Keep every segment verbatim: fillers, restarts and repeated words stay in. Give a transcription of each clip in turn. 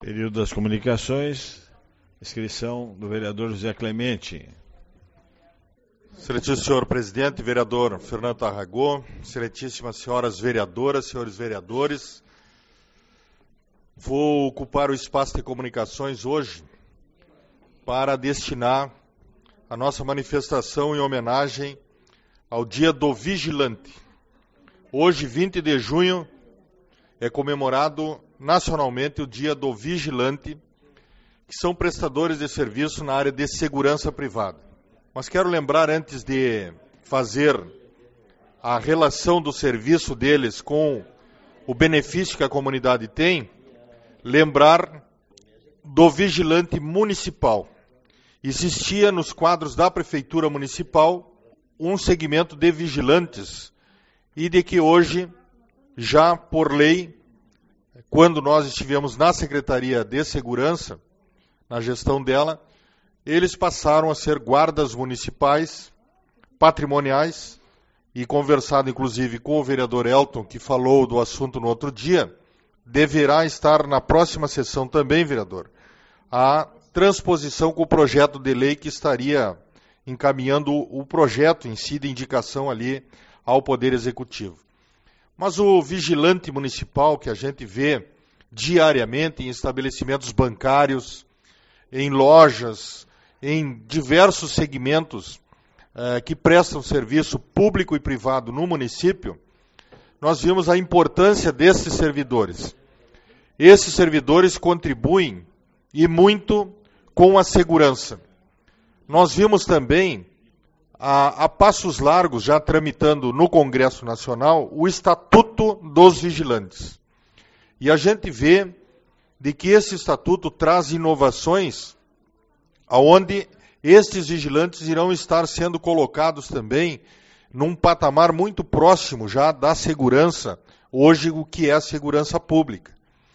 Período das comunicações, inscrição do vereador José Clemente. Excelentíssimo senhor presidente, vereador Fernando Tarragó, excelentíssimas senhoras vereadoras, senhores vereadores, vou ocupar o espaço de comunicações hoje para destinar a nossa manifestação em homenagem ao Dia do Vigilante. Hoje, vinte de junho, é comemorado nacionalmente o Dia do Vigilante, que são prestadores de serviço na área de segurança privada. Mas quero lembrar, antes de fazer a relação do serviço deles com o benefício que a comunidade tem, lembrar do vigilante municipal. Existia nos quadros da Prefeitura Municipal um segmento de vigilantes e de que hoje, já por lei, quando nós estivemos na Secretaria de Segurança, na gestão dela, eles passaram a ser guardas municipais, patrimoniais, e conversado inclusive com o vereador Elton, que falou do assunto no outro dia, deverá estar na próxima sessão também, vereador, a transposição com o projeto de lei que estaria encaminhando o projeto em si de indicação ali ao Poder Executivo. Mas o vigilante municipal que a gente vê diariamente em estabelecimentos bancários, em lojas, em diversos segmentos eh, que prestam serviço público e privado no município, nós vimos a importância desses servidores. Esses servidores contribuem e muito com a segurança. Nós vimos também, a, a passos largos, já tramitando no Congresso Nacional, o Estatuto dos Vigilantes. E a gente vê de que esse estatuto traz inovações aonde estes vigilantes irão estar sendo colocados também num patamar muito próximo já da segurança, hoje o que é a segurança pública.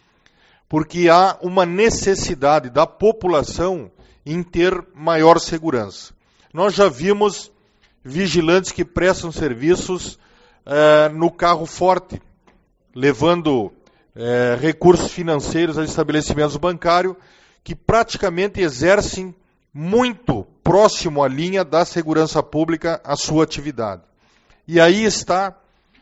Porque há uma necessidade da população em ter maior segurança. Nós já vimos vigilantes que prestam serviços eh, no carro forte, levando eh, recursos financeiros a estabelecimentos bancários que praticamente exercem muito próximo à linha da segurança pública a sua atividade. E aí está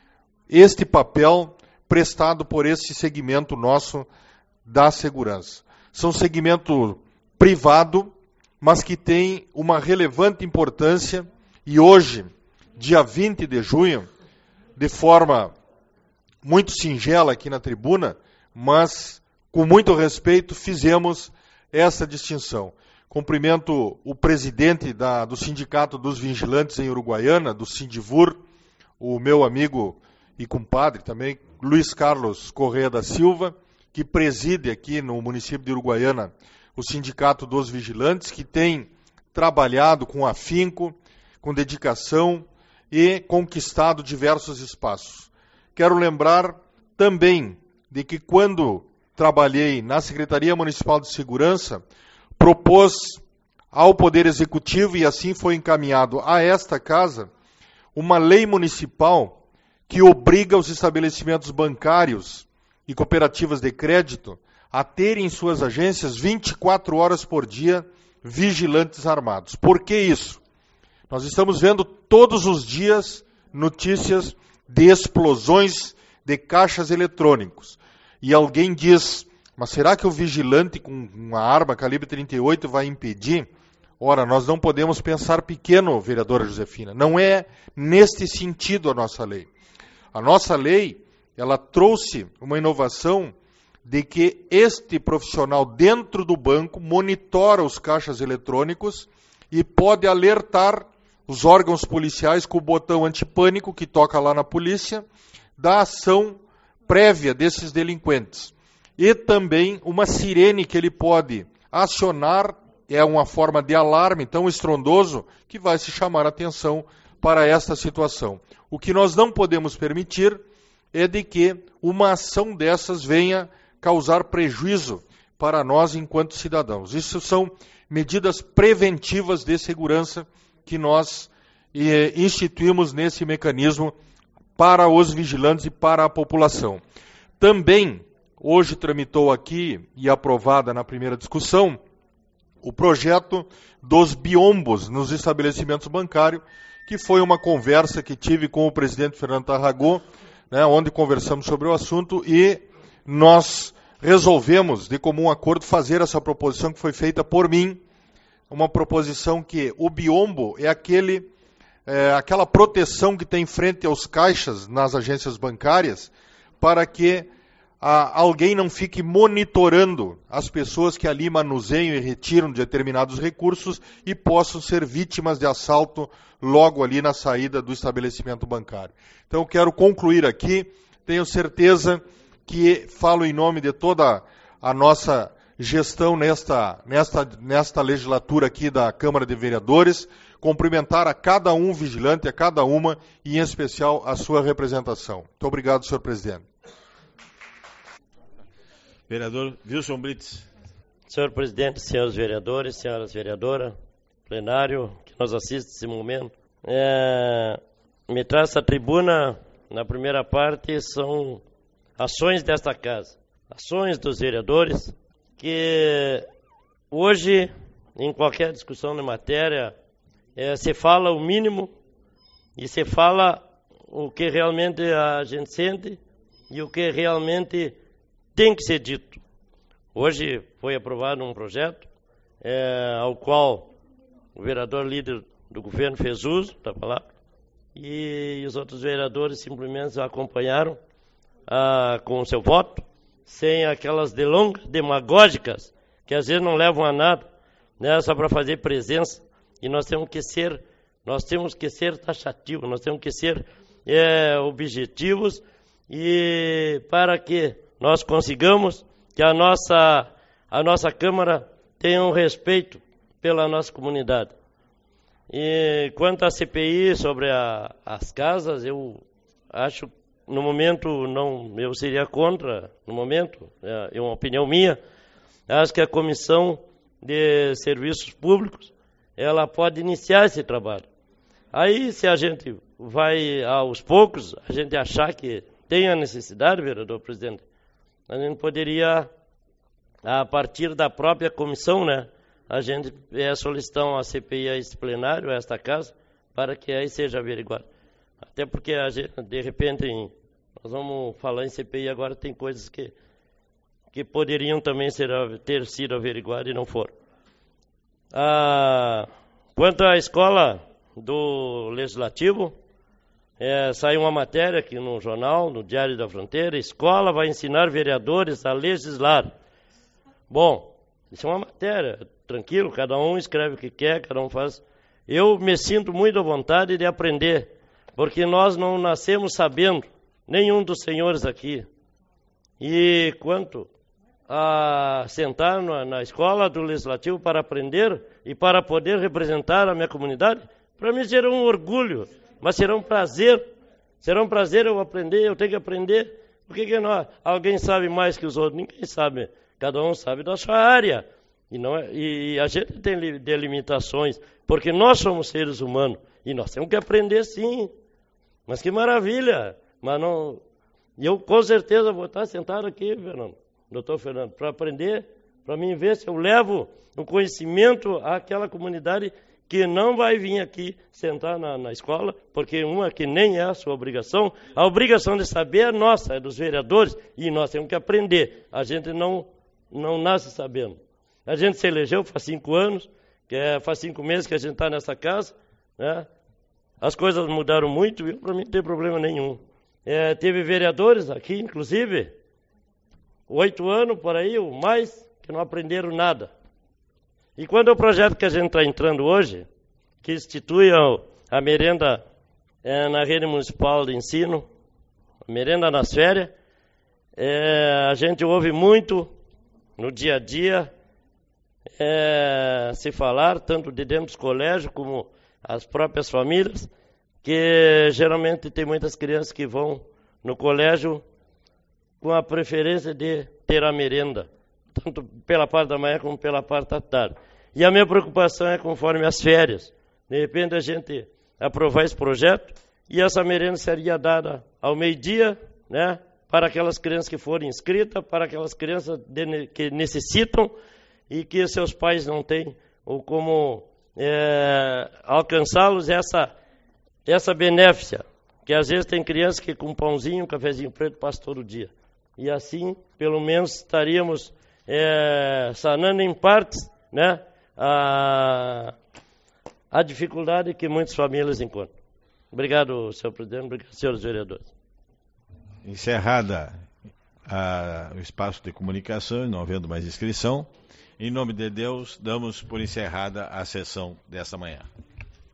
este papel prestado por esse segmento nosso da segurança. São segmento privado, mas que tem uma relevante importância e hoje, dia vinte de junho, de forma muito singela aqui na tribuna, mas com muito respeito, fizemos essa distinção. Cumprimento o presidente da, do Sindicato dos Vigilantes em Uruguaiana, do Sindivur, o meu amigo e compadre também, Luiz Carlos Correia da Silva, que preside aqui no município de Uruguaiana o Sindicato dos Vigilantes, que tem trabalhado com afinco, com dedicação e conquistado diversos espaços. Quero lembrar também de que quando trabalhei na Secretaria Municipal de Segurança, propôs ao Poder Executivo, e assim foi encaminhado a esta casa, uma lei municipal que obriga os estabelecimentos bancários e cooperativas de crédito a terem em suas agências vinte e quatro horas por dia vigilantes armados. Por que isso? Nós estamos vendo todos os dias notícias de explosões de caixas eletrônicos. E alguém diz, mas será que o vigilante com uma arma calibre trinta e oito vai impedir? Ora, nós não podemos pensar pequeno, vereadora Josefina. Não é neste sentido a nossa lei. A nossa lei, ela trouxe uma inovação de que este profissional dentro do banco monitora os caixas eletrônicos e pode alertar os órgãos policiais com o botão antipânico que toca lá na polícia da ação prévia desses delinquentes. E também uma sirene que ele pode acionar, é uma forma de alarme tão estrondoso que vai se chamar a atenção para esta situação. O que nós não podemos permitir é de que uma ação dessas venha causar prejuízo para nós enquanto cidadãos. Isso são medidas preventivas de segurança que nós eh, instituímos nesse mecanismo para os vigilantes e para a população. Também hoje tramitou aqui e aprovada na primeira discussão o projeto dos biombos nos estabelecimentos bancários, que foi uma conversa que tive com o presidente Fernando Tarragó, né, onde conversamos sobre o assunto e nós resolvemos, de comum acordo, fazer essa proposição que foi feita por mim, uma proposição que o biombo é, aquele, é aquela proteção que tem frente aos caixas nas agências bancárias para que a, alguém não fique monitorando as pessoas que ali manuseiam e retiram determinados recursos e possam ser vítimas de assalto logo ali na saída do estabelecimento bancário. Então eu quero concluir aqui, tenho certeza que falo em nome de toda a nossa gestão nesta, nesta, nesta legislatura aqui da Câmara de Vereadores, cumprimentar a cada um vigilante, a cada uma, e em especial a sua representação. Muito obrigado, senhor presidente. Vereador Wilson Brits. Senhor presidente, senhores vereadores, senhoras vereadoras, plenário que nos assiste nesse momento, é, me traz essa tribuna, na primeira parte, são ações desta casa, ações dos vereadores, que hoje, em qualquer discussão de matéria, é, se fala o mínimo e se fala o que realmente a gente sente e o que realmente tem que ser dito. Hoje foi aprovado um projeto é, ao qual o vereador líder do governo fez uso da palavra e os outros vereadores simplesmente acompanharam ah, com o seu voto, sem aquelas delongas demagógicas que às vezes não levam a nada, né, só para fazer presença. E nós temos que ser, nós temos que ser taxativos, nós temos que ser é, objetivos e para que nós consigamos que a nossa, a nossa Câmara tenha um respeito pela nossa comunidade. E quanto à C P I sobre a, as casas, eu acho, no momento, não, eu seria contra, no momento, é uma opinião minha, acho que a Comissão de Serviços Públicos, ela pode iniciar esse trabalho. Aí, se a gente vai aos poucos, a gente achar que tem a necessidade, vereador presidente, a gente poderia, a partir da própria comissão, né, a gente é, solicitar uma C P I a esse plenário, a esta casa, para que aí seja averiguado. Até porque, a gente, de repente, em, nós vamos falar em C P I agora, tem coisas que, que poderiam também ser, ter sido averiguadas e não foram. Ah, quanto à escola do Legislativo, é, saiu uma matéria aqui no jornal, no Diário da Fronteira, escola vai ensinar vereadores a legislar. Bom, isso é uma matéria, tranquilo, cada um escreve o que quer, cada um faz. Eu me sinto muito à vontade de aprender, porque nós não nascemos sabendo, nenhum dos senhores aqui. E quanto a sentar na, na escola do Legislativo para aprender e para poder representar a minha comunidade, para mim será um orgulho, mas será um prazer, será um prazer eu aprender, eu tenho que aprender. Por que que nós, alguém sabe mais que os outros? Ninguém sabe, cada um sabe da sua área. E, não é, e a gente tem delimitações, porque nós somos seres humanos, e nós temos que aprender sim. Mas que maravilha! Mas não, eu com certeza vou estar sentado aqui, Fernando, doutor Fernando, para aprender, para mim ver se eu levo o conhecimento àquela comunidade que não vai vir aqui sentar na, na escola, porque uma que nem é a sua obrigação, a obrigação de saber é nossa, é dos vereadores, e nós temos que aprender. A gente não, não nasce sabendo. A gente se elegeu faz cinco anos, que é, faz cinco meses que a gente está nessa casa, né? As coisas mudaram muito e para mim não tem problema nenhum. É, teve vereadores aqui, inclusive, oito anos por aí, ou mais, que não aprenderam nada. E quando é o projeto que a gente está entrando hoje, que institui a, a merenda é, na rede municipal de ensino, a merenda nas férias, é, a gente ouve muito no dia a dia é, se falar, tanto de dentro dos colégios como as próprias famílias, que geralmente tem muitas crianças que vão no colégio com a preferência de ter a merenda, tanto pela parte da manhã como pela parte da tarde. E a minha preocupação é conforme as férias. De repente a gente aprovar esse projeto e essa merenda seria dada ao meio-dia, né, para aquelas crianças que forem inscritas, para aquelas crianças de, que necessitam e que seus pais não têm, ou como é, alcançá-los essa, essa benéfica, que às vezes tem crianças que com um pãozinho, um cafezinho preto passam todo dia. E assim, pelo menos, estaríamos é, sanando em partes, né, a, a dificuldade que muitas famílias encontram. Obrigado, senhor presidente. Obrigado, senhores vereadores. Encerrada a, o espaço de comunicação, não havendo mais inscrição, em nome de Deus, damos por encerrada a sessão desta manhã.